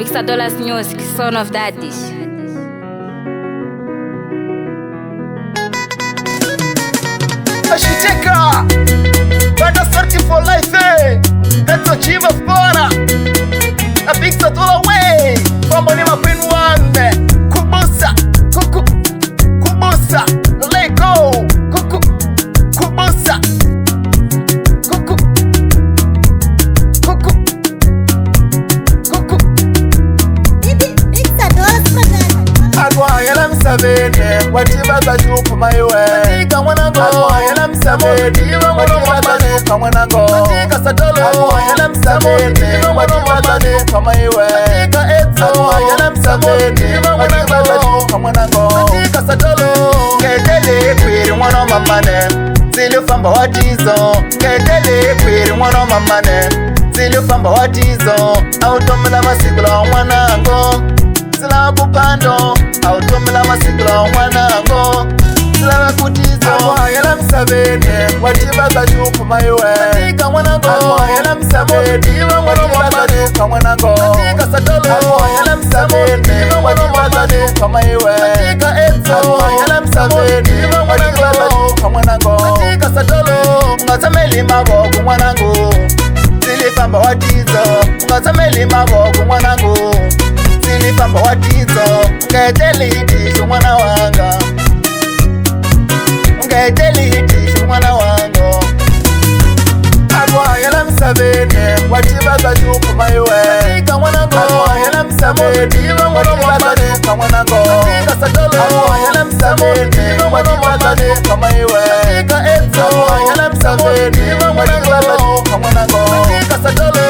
Pixadolas Music, son of that dish. Ashiteka Banda searching for life, Eto chiva fora A Pixadola way Mambo ni mapin one Kubusa Kubusa Let go Kubusa Agwa msabene watiba bajuku maiwe Matika mwanango Agwa msabene watiba bajuku mwanango Matika satolo Agwa msabene watiba bajuku maiwe Matika eto Agwa msabene watiba bajuku mwanango Matika satolo Ngedele kwiri mwana mamane Zilufamba watizo Ngedele kwiri mwana mamane Zilufamba watizo Automila masigula mwanango Sila kupando Automila masikula mwanango Sila kutizo Agwa msabene watiba bajuku maiwe Matika mwanango Agwa msabene watiba bajuku mwanango Matika satolo Agwa msabene watiba bajuku maiwe Matika eto Agwa msabene watiba bajuku mwanango Matika satolo Ngatameli maboku mwanango Zilifamba watizo Ngatameli maboku mwanango Zilifamba watizo Ngedeli hitishu mwana wanga Ngedeli hitishu mwana wango Agwa msabene watiba bajuku maiwe Matika mwanango Agwa msabene watiba bajuku mwanango Matika satolo Agwa msabene watiba bajuku maiwe Matika eto Agwa msabene watiba bajuku mwanango Matika satolo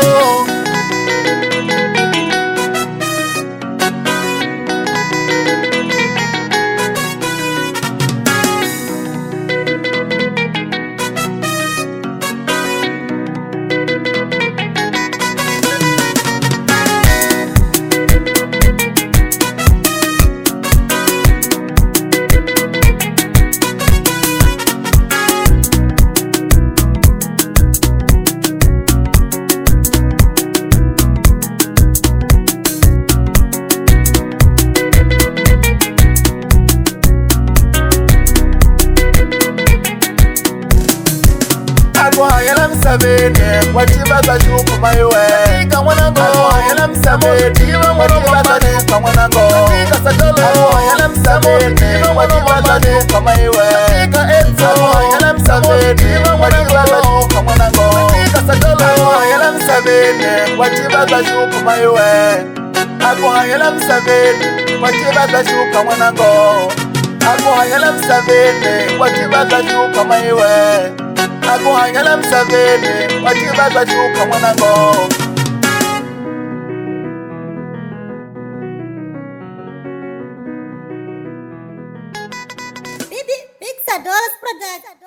Agwa msabene watiba bajuku maiwe Matika mwanango Agwa msabene watiba bajuku mwanango Matika satolo Agwa msabene watiba bajuku maiwe Matika eto Agwa msabene watiba bajuku mwanango Matika satolo Agwa msabene watiba bajuku maiwe Agwa msabene watiba bajuku mwanango Agwa msabene watiba bajuku maiwe Agwa msabene watiba bajuku mwanango Pixadolas Production.